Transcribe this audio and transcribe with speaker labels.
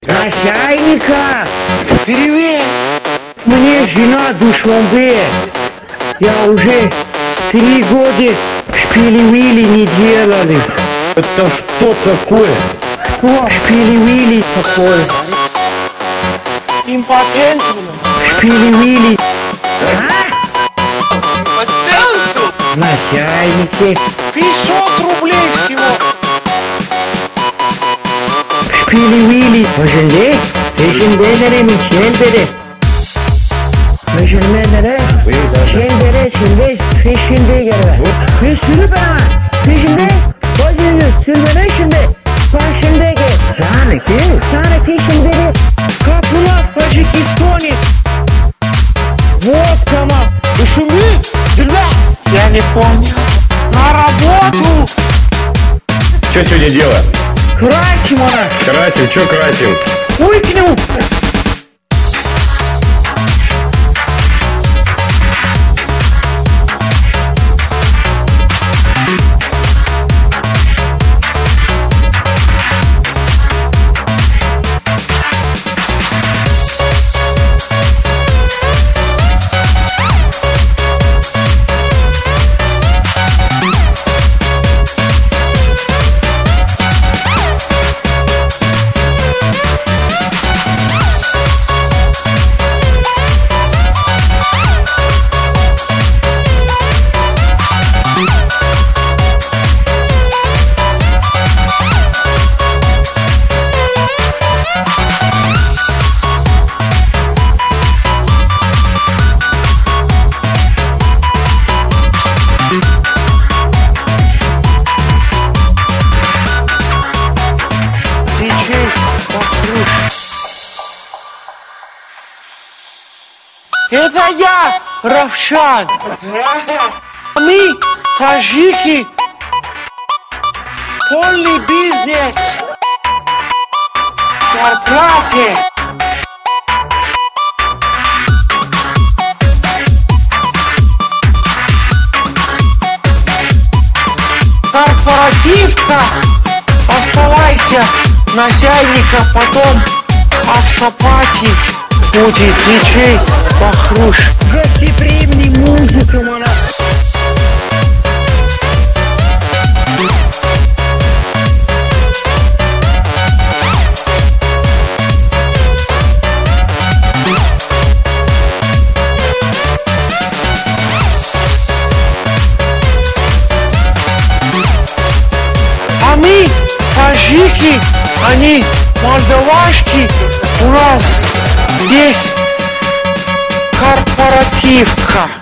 Speaker 1: Начальника!
Speaker 2: Привет!
Speaker 1: Мне жена Душманбе. Я уже 3 года шпили-вили не делали.
Speaker 2: Это что такое?
Speaker 1: Что шпили-вили такое?
Speaker 2: Импотент?
Speaker 1: Шпили-вили.
Speaker 2: Пациенту?
Speaker 1: Начальники.
Speaker 2: 500 рублей всего.
Speaker 1: Şpili-vili. Hoşunde. Peşindelere mi? Şeldere. Peşindelere. Şeldere şimdi peşinde geliyor. Bir sürü bana. Peşinde. Bacını sürmene şimdi. Peşinde gel. Yani ki? Sana peşinde de. Kapılas Таджикистане. Вот кама.
Speaker 2: Вы шуми? Дерьмо! Я не понял. На работу!
Speaker 3: Что сегодня делаем?
Speaker 1: Красим она.
Speaker 3: Красим, что красим?
Speaker 1: Выкинул.
Speaker 2: Это я, Равшан. Мы, таджики, полный бизнес. Зарплаты. Корпоративка. Оставайся, начальника, потом автопати будет диджей Бахруш.
Speaker 1: Гостеприимный музыка, мана.
Speaker 2: А мы, таджики, они молдавашки, у нас здесь корпоративка.